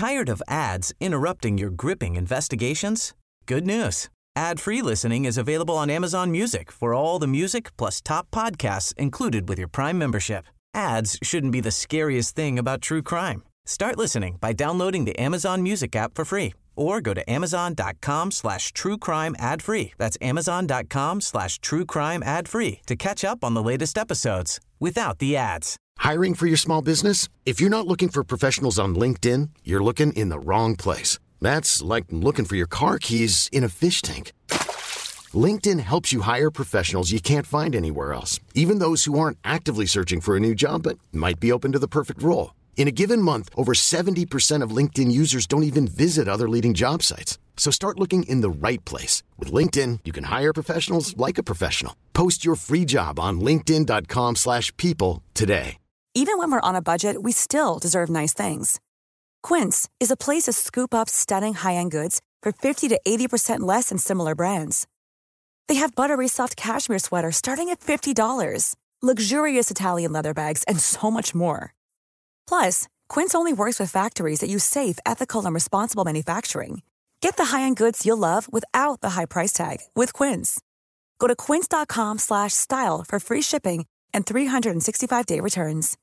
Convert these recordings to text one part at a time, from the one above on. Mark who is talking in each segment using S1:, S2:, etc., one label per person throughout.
S1: Tired of ads interrupting your gripping investigations? Good news. Ad-free listening is available on Amazon Music for all the music plus top podcasts included with your Prime membership. Ads shouldn't be the scariest thing about true crime. Start listening by downloading the Amazon Music app for free or go to amazon.com/truecrime ad-free. That's amazon.com/truecrime ad-free to catch up on the latest episodes without the ads.
S2: Hiring for your small business? If you're not looking for professionals on LinkedIn, you're looking in the wrong place. That's like looking for your car keys in a fish tank. LinkedIn helps you hire professionals you can't find anywhere else, even those who aren't actively searching for a new job but might be open to the perfect role. In a given month, over 70% of LinkedIn users don't even visit other leading job sites. So start looking in the right place. With LinkedIn, you can hire professionals like a professional. Post your free job on linkedin.com/people today.
S3: Even when we're on a budget, we still deserve nice things. Quince is a place to scoop up stunning high-end goods for 50 to 80% less than similar brands. They have buttery soft cashmere sweaters starting at $50, luxurious Italian leather bags, and so much more. Plus, Quince only works with factories that use safe, ethical, and responsible manufacturing. Get the high-end goods you'll love without the high price tag with Quince. Go to quince.com/style for free shipping and 365-day returns.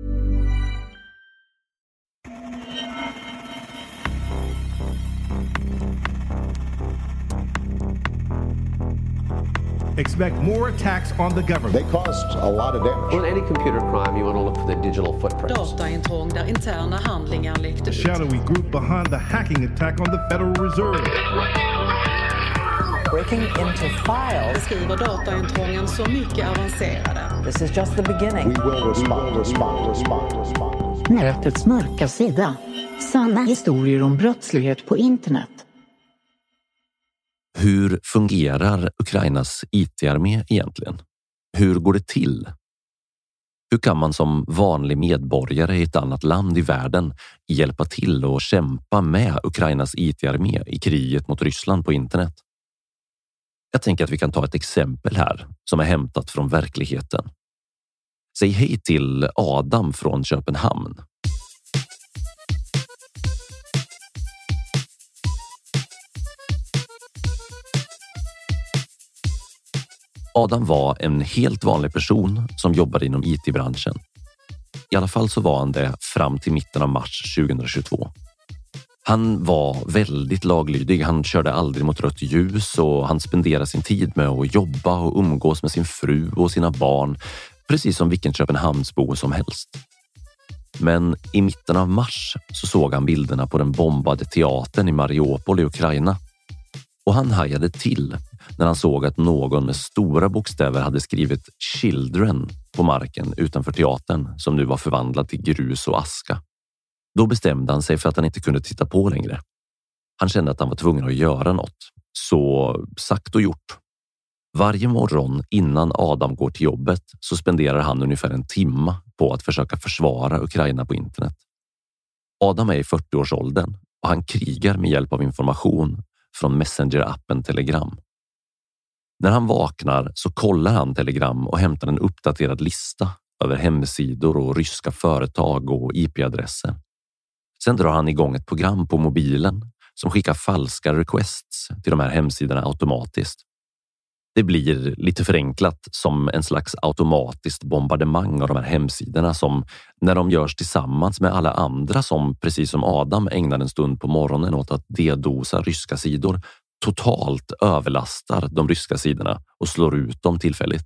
S4: Expect more attacks on the government.
S5: They caused a lot of damage.
S6: Well, in any computer crime, you want to look for the digital footprints.
S7: Dataintrång där interna handlingar läckte ut.
S4: Shadowy group behind the hacking attack on the Federal Reserve.
S8: Breaking into files.
S7: Beskriver dataintrången så mycket avancerade.
S8: This is just the beginning.
S5: We will respond.
S9: Nätets mörka sida. Sanna historier om brottslighet på internet.
S10: Hur fungerar Ukrainas IT-armé egentligen? Hur går det till? Hur kan man som vanlig medborgare i ett annat land i världen hjälpa till och kämpa med Ukrainas IT-armé i kriget mot Ryssland på internet? Jag tänker att vi kan ta ett exempel här som är hämtat från verkligheten. Säg hej till Adam från Köpenhamn. Adam var en helt vanlig person som jobbade inom IT-branschen. I alla fall så var han det fram till mitten av mars 2022. Han var väldigt laglydig, han körde aldrig mot rött ljus och han spenderade sin tid med att jobba och umgås med sin fru och sina barn, precis som vilken Köpenhamnsbo som helst. Men i mitten av mars så såg han bilderna på den bombade teatern i Mariupol i Ukraina. Och han hajade till när han såg att någon med stora bokstäver hade skrivit Children på marken utanför teatern som nu var förvandlad till grus och aska. Då bestämde han sig för att han inte kunde titta på längre. Han kände att han var tvungen att göra något. Så sagt och gjort. Varje morgon innan Adam går till jobbet så spenderar han ungefär en timme på att försöka försvara Ukraina på internet. Adam är i 40-årsåldern och han krigar med hjälp av information från Messenger-appen Telegram. När han vaknar så kollar han Telegram och hämtar en uppdaterad lista över hemsidor och ryska företag och IP-adresser. Sen drar han igång ett program på mobilen som skickar falska requests till de här hemsidorna automatiskt. Det blir lite förenklat som en slags automatiskt bombardemang av de här hemsidorna som när de görs tillsammans med alla andra som precis som Adam ägnar en stund på morgonen åt att dedosa ryska sidor totalt överlastar de ryska sidorna och slår ut dem tillfälligt.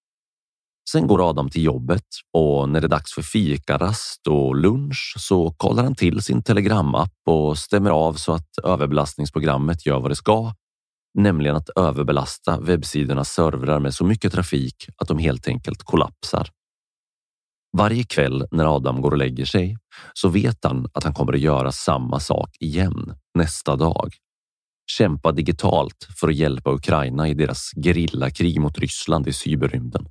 S10: Sen går Adam till jobbet och när det är dags för fikarast och lunch så kollar han till sin Telegram-app och stämmer av så att överbelastningsprogrammet gör vad det ska, nämligen att överbelasta webbsidornas servrar med så mycket trafik att de helt enkelt kollapsar. Varje kväll när Adam går och lägger sig så vet han att han kommer att göra samma sak igen nästa dag. Kämpa digitalt för att hjälpa Ukraina i deras gerillakrig mot Ryssland i cyberrymden.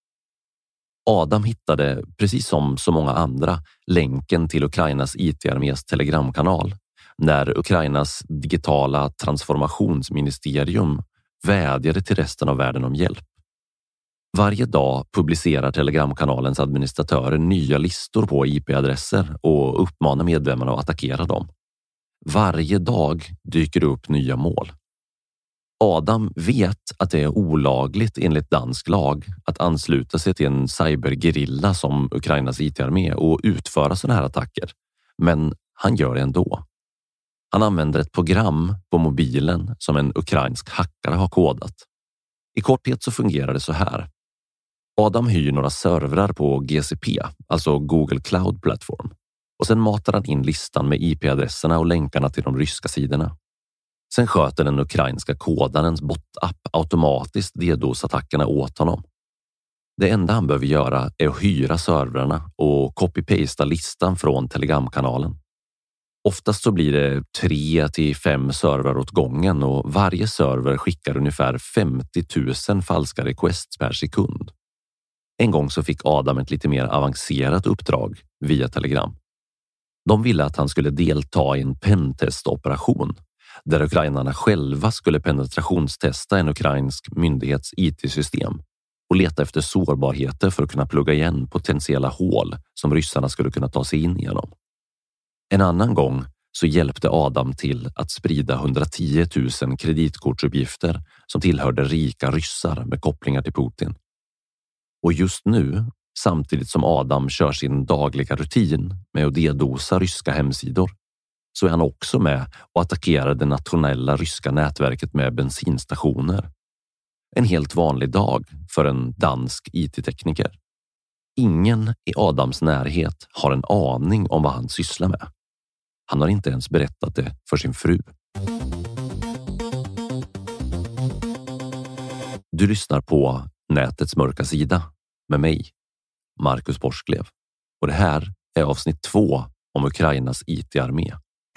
S10: Adam hittade, precis som så många andra, länken till Ukrainas IT-armés telegramkanal när Ukrainas digitala transformationsministerium vädjade till resten av världen om hjälp. Varje dag publicerar telegramkanalens administratörer nya listor på IP-adresser och uppmanar medlemmarna att attackera dem. Varje dag dyker det upp nya mål. Adam vet att det är olagligt enligt dansk lag att ansluta sig till en cybergerilla som Ukrainas IT-armé och utföra sådana här attacker. Men han gör det ändå. Han använder ett program på mobilen som en ukrainsk hackare har kodat. I korthet så fungerar det så här. Adam hyr några servrar på GCP, alltså Google Cloud Platform. Och sen matar han in listan med IP-adresserna och länkarna till de ryska sidorna. Sen sköter den ukrainska kodarens bot-app automatiskt DDoS-attackerna åt honom. Det enda han behöver göra är att hyra servrarna och copy-pasta listan från Telegram-kanalen. Oftast så blir det 3 till 5 servrar åt gången och varje server skickar ungefär 50 000 falska requests per sekund. En gång så fick Adam ett lite mer avancerat uppdrag via Telegram. De ville att han skulle delta i en pentest-operation där ukrainarna själva skulle penetrationstesta en ukrainsk myndighets IT-system och leta efter sårbarheter för att kunna plugga igen potentiella hål som ryssarna skulle kunna ta sig in genom. En annan gång så hjälpte Adam till att sprida 110 000 kreditkortsuppgifter som tillhörde rika ryssar med kopplingar till Putin. Och just nu, samtidigt som Adam kör sin dagliga rutin med att DDosa ryska hemsidor, så är han också med och attackerar det nationella ryska nätverket med bensinstationer. En helt vanlig dag för en dansk IT-tekniker. Ingen i Adams närhet har en aning om vad han sysslar med. Han har inte ens berättat det för sin fru. Du lyssnar på Nätets mörka sida med mig, Marcus Borsklev. Och det här är avsnitt 2 om Ukrainas IT-armé.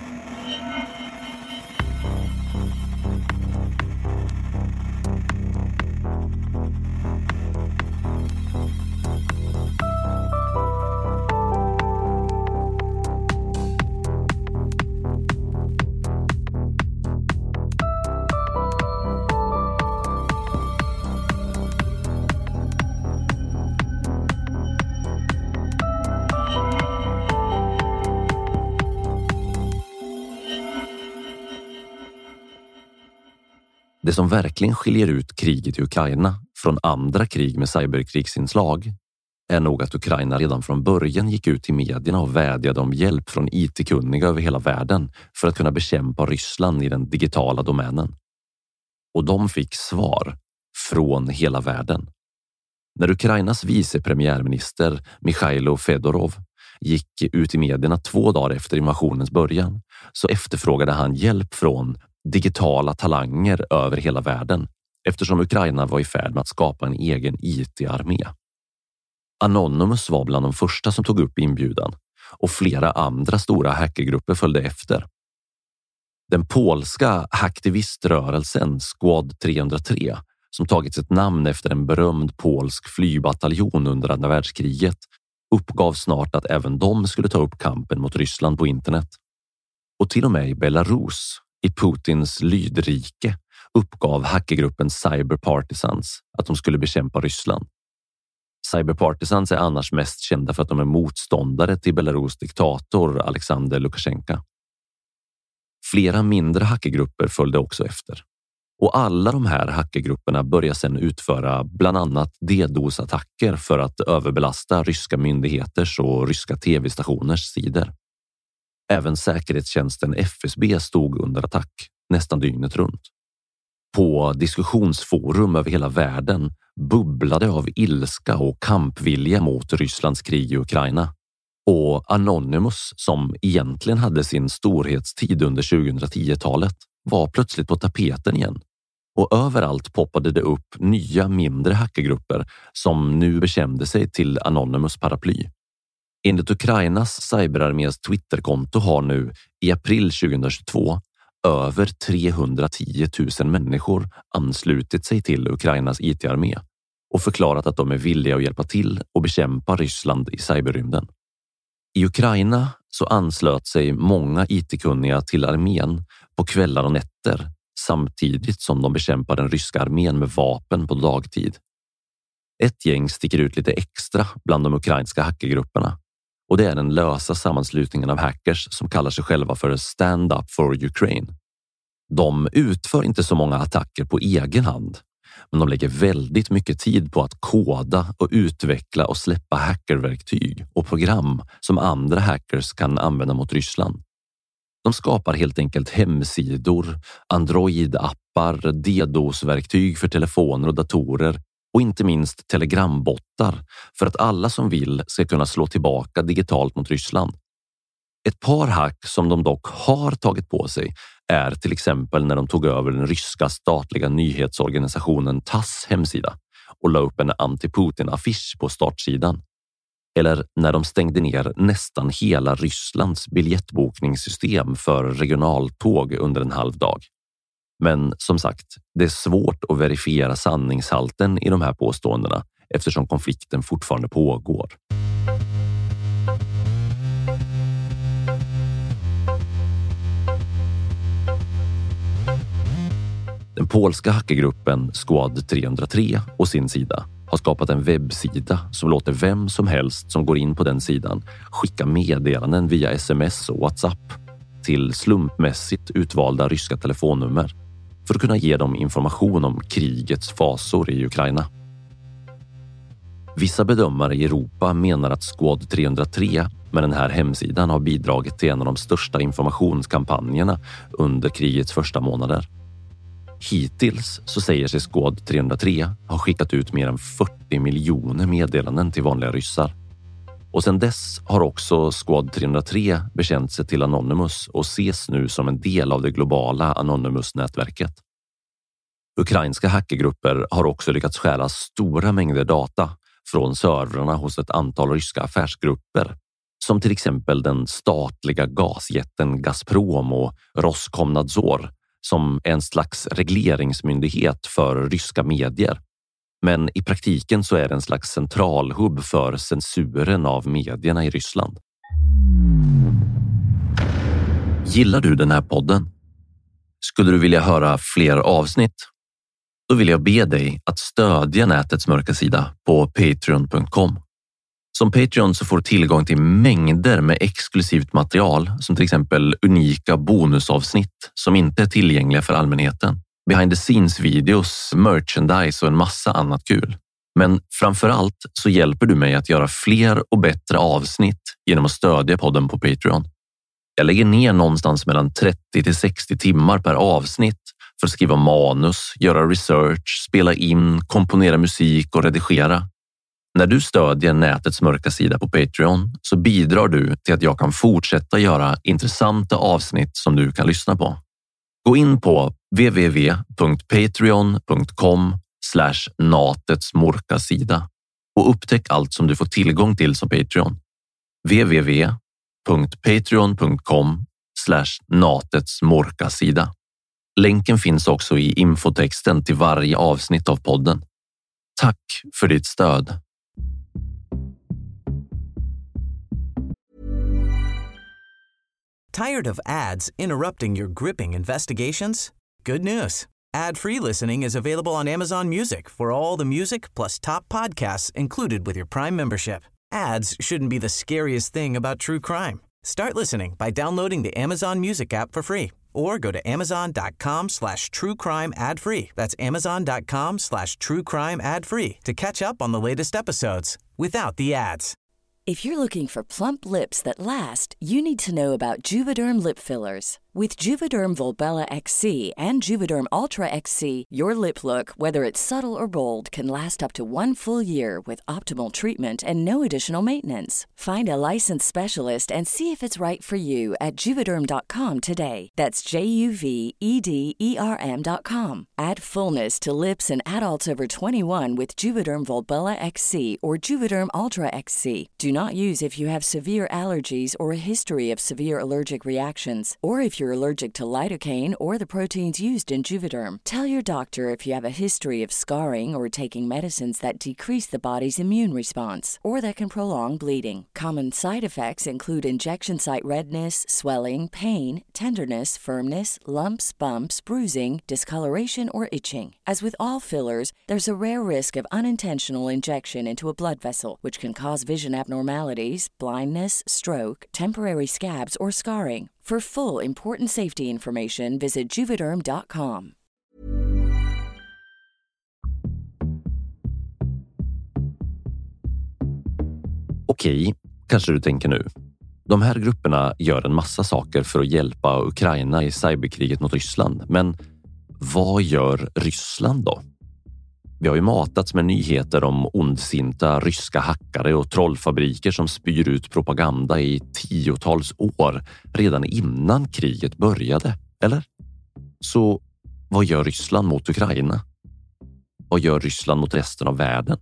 S10: Det som verkligen skiljer ut kriget i Ukraina från andra krig med cyberkrigsinslag är nog att Ukraina redan från början gick ut i medierna och vädjade om hjälp från IT-kunniga över hela världen för att kunna bekämpa Ryssland i den digitala domänen. Och de fick svar från hela världen. När Ukrainas vicepremiärminister Mikhailo Fedorov gick ut i medierna 2 dagar efter invasionens början så efterfrågade han hjälp från digitala talanger över hela världen eftersom Ukraina var i färd med att skapa en egen IT-armé. Anonymous var bland de första som tog upp inbjudan och flera andra stora hackergrupper följde efter. Den polska hacktiviströrelsen Squad 303 som tagit sitt namn efter en berömd polsk flygbataljon under andra världskriget uppgav snart att även de skulle ta upp kampen mot Ryssland på internet. Och till och med i Belarus, i Putins lydrike, uppgav hackergruppen Cyberpartisans att de skulle bekämpa Ryssland. Cyberpartisans är annars mest kända för att de är motståndare till Belarus diktator Alexander Lukasjenko. Flera mindre hackergrupper följde också efter. Och alla de här hackergrupperna börjar sedan utföra bland annat DDoS-attacker för att överbelasta ryska myndigheters och ryska tv-stationers sidor. Även säkerhetstjänsten FSB stod under attack nästan dygnet runt. På diskussionsforum över hela världen bubblade av ilska och kampvilja mot Rysslands krig i Ukraina. Och Anonymous, som egentligen hade sin storhetstid under 2010-talet, var plötsligt på tapeten igen. Och överallt poppade det upp nya mindre hackergrupper som nu bekände sig till Anonymous paraply. Enligt Ukrainas cyberarmés Twitterkonto har nu i april 2022 över 310 000 människor anslutit sig till Ukrainas IT-armé och förklarat att de är villiga att hjälpa till och bekämpa Ryssland i cyberrymden. I Ukraina så anslöt sig många IT-kunniga till armén på kvällar och nätter samtidigt som de bekämpar den ryska armén med vapen på dagtid. Ett gäng sticker ut lite extra bland de ukrainska hackergrupperna och det är den lösa sammanslutningen av hackers som kallar sig själva för Stand Up for Ukraine. De utför inte så många attacker på egen hand, men de lägger väldigt mycket tid på att koda och utveckla och släppa hackerverktyg och program som andra hackers kan använda mot Ryssland. De skapar helt enkelt hemsidor, Android-appar, DDoS-verktyg för telefoner och datorer och inte minst telegrambottar för att alla som vill ska kunna slå tillbaka digitalt mot Ryssland. Ett par hack som de dock har tagit på sig är till exempel när de tog över den ryska statliga nyhetsorganisationen TASS hemsida och la upp en anti-Putin-affisch på startsidan. Eller när de stängde ner nästan hela Rysslands biljettbokningssystem för regionaltåg under en halv dag. Men som sagt, det är svårt att verifiera sanningshalten i de här påståendena eftersom konflikten fortfarande pågår. Den polska hackergruppen Squad 303 och sin sida har skapat en webbsida som låter vem som helst som går in på den sidan skicka meddelanden via sms och WhatsApp till slumpmässigt utvalda ryska telefonnummer för att kunna ge dem information om krigets fasor i Ukraina. Vissa bedömare i Europa menar att Squad 303 med den här hemsidan har bidragit till en av de största informationskampanjerna under krigets första månader. Hittills så säger sig Squad 303 ha skickat ut mer än 40 miljoner meddelanden till vanliga ryssar. Och sedan dess har också Squad 303 bekänt sig till Anonymous och ses nu som en del av det globala Anonymous-nätverket. Ukrainska hackergrupper har också lyckats stjäla stora mängder data från servrarna hos ett antal ryska affärsgrupper, som till exempel den statliga gasjätten Gazprom och Roskomnadzor, som är en slags regleringsmyndighet för ryska medier. Men i praktiken så är det en slags centralhubb för censuren av medierna i Ryssland. Gillar du den här podden? Skulle du vilja höra fler avsnitt? Då vill jag be dig att stödja nätets mörka sida på patreon.com. Som Patreon så får du tillgång till mängder med exklusivt material som till exempel unika bonusavsnitt som inte är tillgängliga för allmänheten. Behind the scenes videos, merchandise och en massa annat kul. Men framförallt så hjälper du mig att göra fler och bättre avsnitt genom att stödja podden på Patreon. Jag lägger ner någonstans mellan 30 till 60 timmar per avsnitt för att skriva manus, göra research, spela in, komponera musik och redigera. När du stödjer nätets mörka sida på Patreon så bidrar du till att jag kan fortsätta göra intressanta avsnitt som du kan lyssna på. Gå in på www.patreon.com/natets mörka sida och upptäck allt som du får tillgång till som Patreon. www.patreon.com/natets mörka sida. Länken finns också i infotexten till varje avsnitt av podden. Tack för ditt stöd.
S1: Tired of ads interrupting your gripping investigations? Good news. Ad-free listening is available on Amazon Music for all the music plus top podcasts included with your Prime membership. Ads shouldn't be the scariest thing about true crime. Start listening by downloading the Amazon Music app for free or go to amazon.com/truecrime ad-free. That's amazon.com/truecrime ad-free to catch up on the latest episodes without the ads.
S5: If you're looking for plump lips that last, you need to know about Juvederm lip fillers. With Juvederm Volbella XC and Juvederm Ultra XC, your lip look, whether it's subtle or bold, can last up to 1 full year with optimal treatment and no additional maintenance. Find a licensed specialist and see if it's right for you at Juvederm.com today. That's JUVEDERM.com. Add fullness to lips in adults over 21 with Juvederm Volbella XC or Juvederm Ultra XC. Do not use if you have severe allergies or a history of severe allergic reactions, or if you're allergic to lidocaine or the proteins used in Juvederm. Tell your doctor if you have a history of scarring or taking medicines that decrease the body's immune response or that can prolong bleeding. Common side effects include injection site redness, swelling, pain, tenderness, firmness, lumps, bumps, bruising, discoloration, or itching. As with all fillers, there's a rare risk of unintentional injection into a blood vessel, which can cause vision abnormalities abnormalities, blindness, stroke, temporary scabs, or scarring. For full important safety information, visit Juvederm.com.
S10: Okej, kanske du tänker nu. De här grupperna gör en massa saker för att hjälpa Ukraina i cyberkriget mot Ryssland. Men vad gör Ryssland då? Vi har ju matats med nyheter om ondsinta ryska hackare och trollfabriker som spyr ut propaganda i 10-tals år redan innan kriget började, eller? Så vad gör Ryssland mot Ukraina? Vad gör Ryssland mot resten av världen?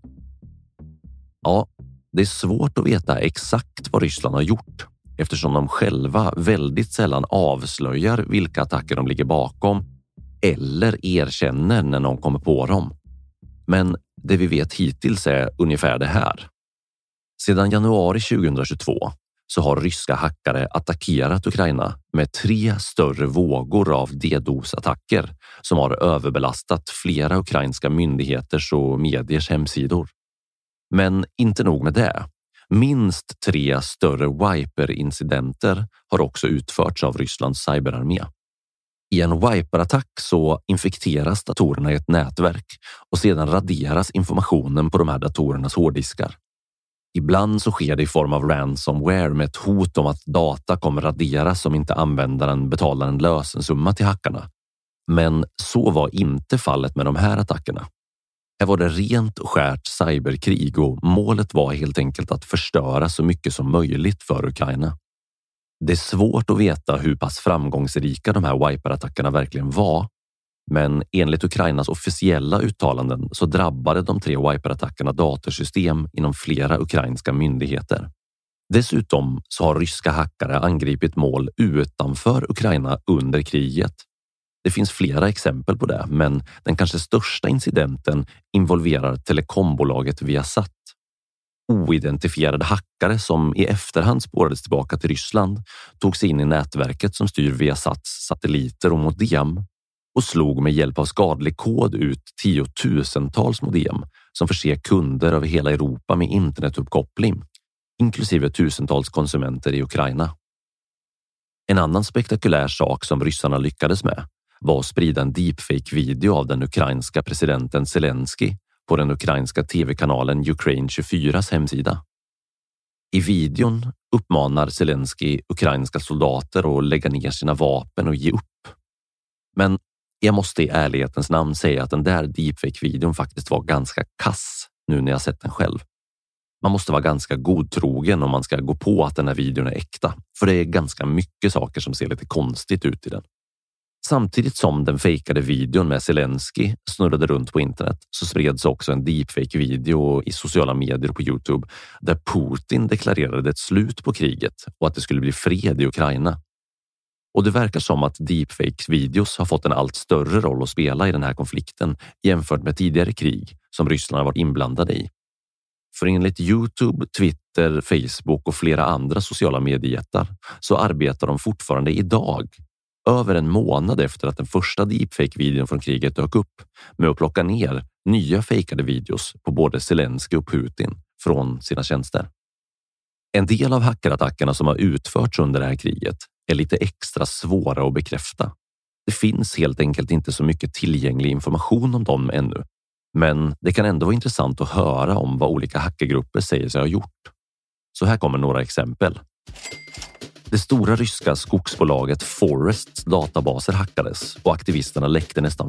S10: Ja, det är svårt att veta exakt vad Ryssland har gjort eftersom de själva väldigt sällan avslöjar vilka attacker de ligger bakom eller erkänner när någon kommer på dem. Men det vi vet hittills är ungefär det här. Sedan januari 2022 så har ryska hackare attackerat Ukraina med 3 större vågor av DDoS-attacker som har överbelastat flera ukrainska myndigheters och mediers hemsidor. Men inte nog med det. Minst 3 större wiper-incidenter har också utförts av Rysslands cyberarmé. I en wiper-attack så infekteras datorerna i ett nätverk och sedan raderas informationen på de här datorernas hårddiskar. Ibland så sker det i form av ransomware med ett hot om att data kommer raderas om inte användaren betalar en lösensumma till hackarna. Men så var inte fallet med de här attackerna. Här var det rent och skärt cyberkrig och målet var helt enkelt att förstöra så mycket som möjligt för Ukraina. Det är svårt att veta hur pass framgångsrika de här wiper-attackerna verkligen var, men enligt Ukrainas officiella uttalanden så drabbade de 3 wiper-attackerna datorsystem inom flera ukrainska myndigheter. Dessutom så har ryska hackare angripit mål utanför Ukraina under kriget. Det finns flera exempel på det, men den kanske största incidenten involverar telekombolaget Viasat. Oidentifierade hackare som i efterhand spårades tillbaka till Ryssland tog sig in i nätverket som styr Viasats satelliter och modem och slog med hjälp av skadlig kod ut 10-tusentals modem som förser kunder över hela Europa med internetuppkoppling, inklusive tusentals konsumenter i Ukraina. En annan spektakulär sak som ryssarna lyckades med var att sprida en deepfake-video av den ukrainska presidenten Zelensky på den ukrainska tv-kanalen Ukraine 24s hemsida. I videon uppmanar Zelensky ukrainska soldater att lägga ner sina vapen och ge upp. Men jag måste i ärlighetens namn säga att den där deepfake-videon faktiskt var ganska kass nu när jag sett den själv. Man måste vara ganska godtrogen om man ska gå på att den här videon är äkta, för det är ganska mycket saker som ser lite konstigt ut i den. Samtidigt som den fejkade videon med Zelensky snurrade runt på internet så spreds också en deepfake-video i sociala medier på YouTube där Putin deklarerade ett slut på kriget och att det skulle bli fred i Ukraina. Och det verkar som att deepfake-videos har fått en allt större roll att spela i den här konflikten jämfört med tidigare krig som Ryssland har varit inblandade i. För enligt YouTube, Twitter, Facebook och flera andra sociala mediejättar så arbetar de fortfarande idag, över en månad efter att den första deepfake-videon från kriget dök upp, med att plocka ner nya fejkade videos på både Zelensky och Putin från sina tjänster. En del av hackerattackerna som har utförts under det här kriget är lite extra svåra att bekräfta. Det finns helt enkelt inte så mycket tillgänglig information om dem ännu. Men det kan ändå vara intressant att höra om vad olika hackergrupper säger sig ha gjort. Så här kommer några exempel. Det stora ryska skogsbolaget Forests databaser hackades och aktivisterna läckte nästan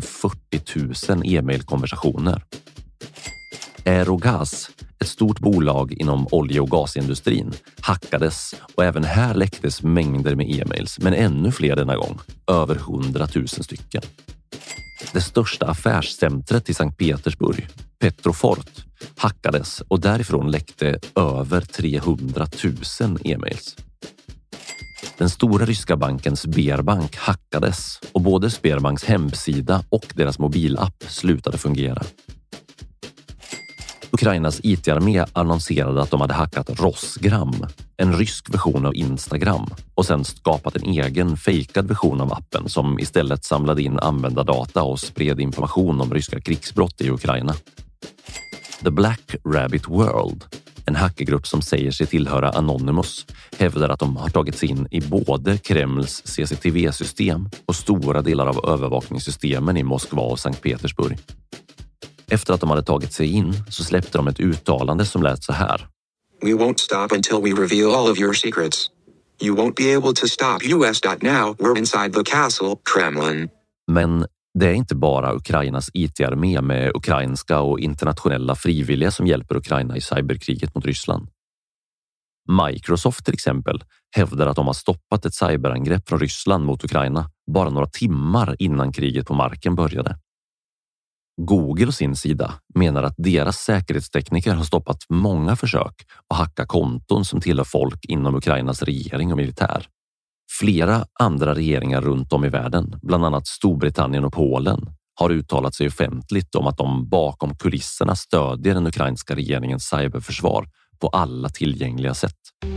S10: 40 000 e-mailkonversationer. Aerogas, ett stort bolag inom olje- och gasindustrin, hackades och även här läcktes mängder med e-mails, men ännu fler denna gång, över 100 000 stycken. Det största affärscentret i Sankt Petersburg, Petrofort, hackades och därifrån läckte över 300 000 e-mails. Den stora ryska banken Sberbank hackades och både Sberbanks hemsida och deras mobilapp slutade fungera. Ukrainas IT-armé annonserade att de hade hackat Rosgram, en rysk version av Instagram, och sen skapat en egen fejkad version av appen som istället samlade in användardata och spred information om ryska krigsbrott i Ukraina. The Black Rabbit World, en hackergrupp som säger sig tillhöra Anonymous, hävdar att de har tagit sig in i både Kremls CCTV-system och stora delar av övervakningssystemen i Moskva och Sankt Petersburg. Efter att de hade tagit sig in så släppte de ett uttalande som lät så här.
S11: We won't stop until we reveal all of your secrets. You won't be able to stop us.now. We're inside the castle, Kremlin.
S10: Men det är inte bara Ukrainas IT-armé med ukrainska och internationella frivilliga som hjälper Ukraina i cyberkriget mot Ryssland. Microsoft till exempel hävdar att de har stoppat ett cyberangrepp från Ryssland mot Ukraina bara några timmar innan kriget på marken började. Google å sin sida menar att deras säkerhetstekniker har stoppat många försök att hacka konton som tillhör folk inom Ukrainas regering och militär. Flera andra regeringar runt om i världen, bland annat Storbritannien och Polen, har uttalat sig offentligt om att de bakom kulisserna stödjer den ukrainska regeringens cyberförsvar på alla tillgängliga sätt.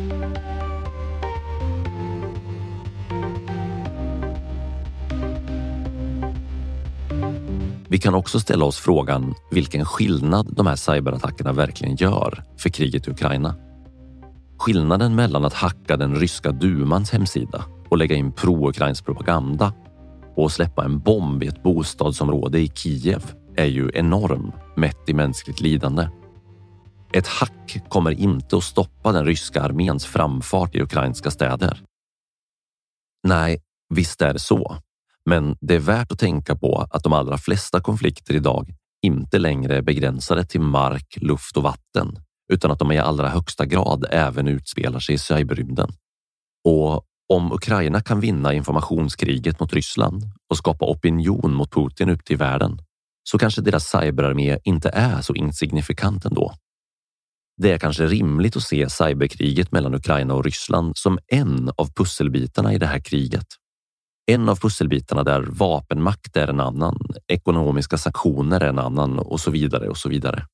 S10: Vi kan också ställa oss frågan vilken skillnad de här cyberattackerna verkligen gör för kriget i Ukraina. Skillnaden mellan att hacka den ryska dumans hemsida och lägga in pro-ukrainsk propaganda och släppa en bomb i ett bostadsområde i Kiev är ju enorm mätt i mänskligt lidande. Ett hack kommer inte att stoppa den ryska arméns framfart i ukrainska städer. Nej, visst är det så. Men det är värt att tänka på att de allra flesta konflikter idag inte längre är begränsade till mark, luft och vatten, utan att de i allra högsta grad även utspelar sig i cyberrymden. Och om Ukraina kan vinna informationskriget mot Ryssland och skapa opinion mot Putin upp till världen, så kanske deras cyberarmé inte är så insignifikant ändå. Det är kanske rimligt att se cyberkriget mellan Ukraina och Ryssland som en av pusselbitarna i det här kriget. En av pusselbitarna där vapenmakt är en annan, ekonomiska sanktioner är en annan och så vidare och så vidare.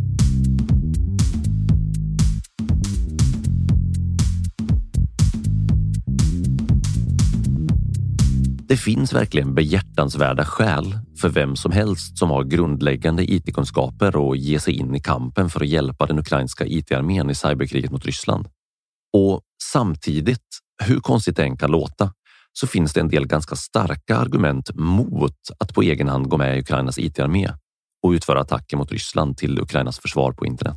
S10: Det finns verkligen behjärtansvärda skäl för vem som helst som har grundläggande IT-kunskaper och ge sig in i kampen för att hjälpa den ukrainska IT-armén i cyberkriget mot Ryssland. Och samtidigt, hur konstigt det än kan låta, så finns det en del ganska starka argument mot att på egen hand gå med i Ukrainas IT-armé och utföra attacker mot Ryssland till Ukrainas försvar på internet.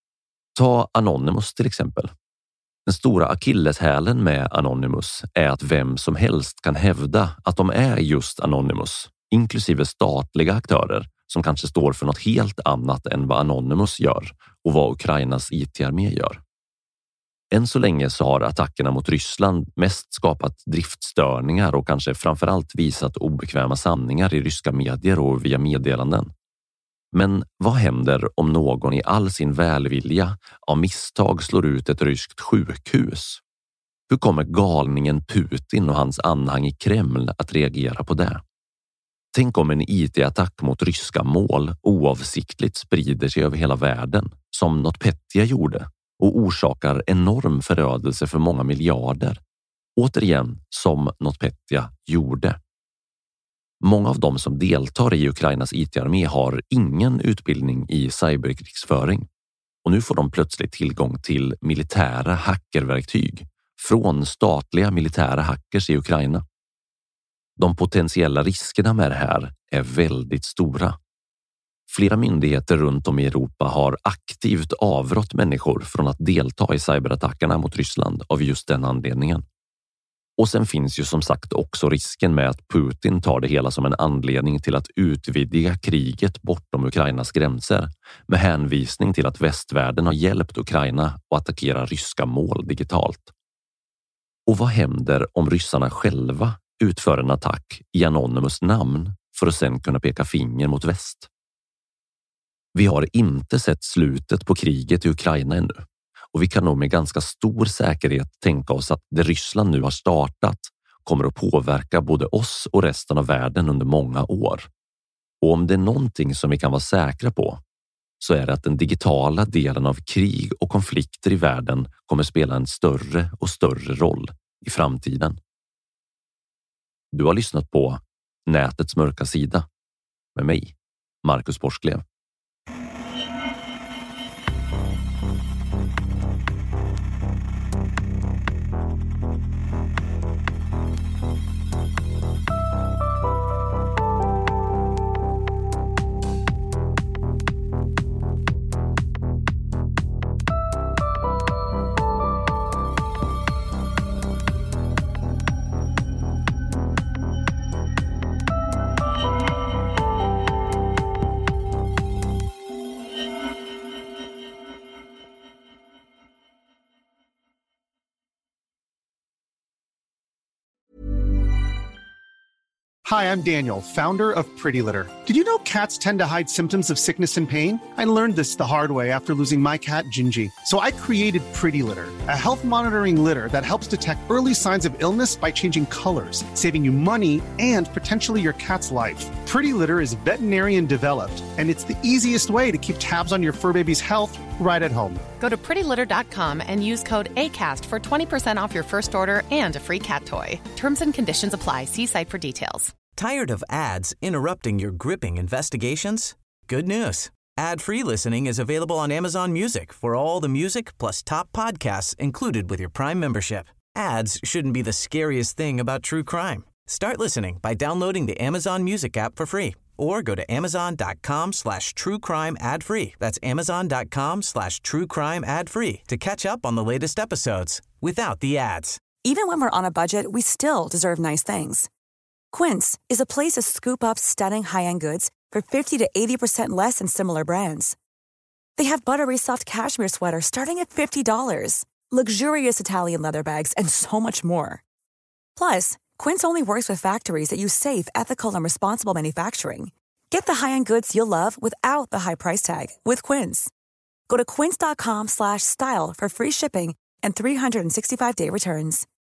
S10: Ta Anonymous till exempel. Den stora akilleshälen med Anonymous är att vem som helst kan hävda att de är just Anonymous, inklusive statliga aktörer som kanske står för något helt annat än vad Anonymous gör och vad Ukrainas IT-armé gör. Än så länge så har attackerna mot Ryssland mest skapat driftstörningar och kanske framförallt visat obekväma sanningar i ryska medier och via meddelanden. Men vad händer om någon i all sin välvilja av misstag slår ut ett ryskt sjukhus? Hur kommer galningen Putin och hans anhang i Kreml att reagera på det? Tänk om en IT-attack mot ryska mål oavsiktligt sprider sig över hela världen, som NotPetya gjorde, och orsakar enorm förödelse för många miljarder. Återigen, som NotPetya gjorde. Många av dem som deltar i Ukrainas IT-armé har ingen utbildning i cyberkrigsföring. Och nu får de plötsligt tillgång till militära hackerverktyg från statliga militära hackers i Ukraina. De potentiella riskerna med det här är väldigt stora. Flera myndigheter runt om i Europa har aktivt avrått människor från att delta i cyberattackerna mot Ryssland av just den anledningen. Och sen finns ju som sagt också risken med att Putin tar det hela som en anledning till att utvidga kriget bortom Ukrainas gränser med hänvisning till att västvärlden har hjälpt Ukraina att attackera ryska mål digitalt. Och vad händer om ryssarna själva utför en attack i Anonymous namn för att sen kunna peka finger mot väst? Vi har inte sett slutet på kriget i Ukraina ännu. Och vi kan nog med ganska stor säkerhet tänka oss att det Ryssland nu har startat kommer att påverka både oss och resten av världen under många år. Och om det är någonting som vi kan vara säkra på så är det att den digitala delen av krig och konflikter i världen kommer spela en större och större roll i framtiden. Du har lyssnat på Nätets mörka sida med mig, Marcus Borsklev.
S12: Hi, I'm Daniel, founder of Pretty Litter. Did you know cats tend to hide symptoms of sickness and pain? I learned this the hard way after losing my cat, Gingy. So I created Pretty Litter, a health monitoring litter that helps detect early signs of illness by changing colors, saving you money and potentially your cat's life. Pretty Litter is veterinarian developed, and it's the easiest way to keep tabs on your fur baby's health right at home.
S13: Go to prettylitter.com and use code ACAST for 20% off your first order and a free cat toy. Terms and conditions apply. See site for details.
S1: Tired of ads interrupting your gripping investigations? Good news. Ad-free listening is available on Amazon Music for all the music plus top podcasts included with your Prime membership. Ads shouldn't be the scariest thing about true crime. Start listening by downloading the Amazon Music app for free or go to amazon.com/truecrime ad-free. That's amazon.com/truecrime ad-free to catch up on the latest episodes without the ads.
S3: Even when we're on a budget, we still deserve nice things. Quince is a place to scoop up stunning high-end goods for 50 to 80% less than similar brands. They have buttery soft cashmere sweaters starting at $50, luxurious Italian leather bags, and so much more. Plus, Quince only works with factories that use safe, ethical, and responsible manufacturing. Get the high-end goods you'll love without the high price tag with Quince. Go to quince.com/style for free shipping and 365-day returns.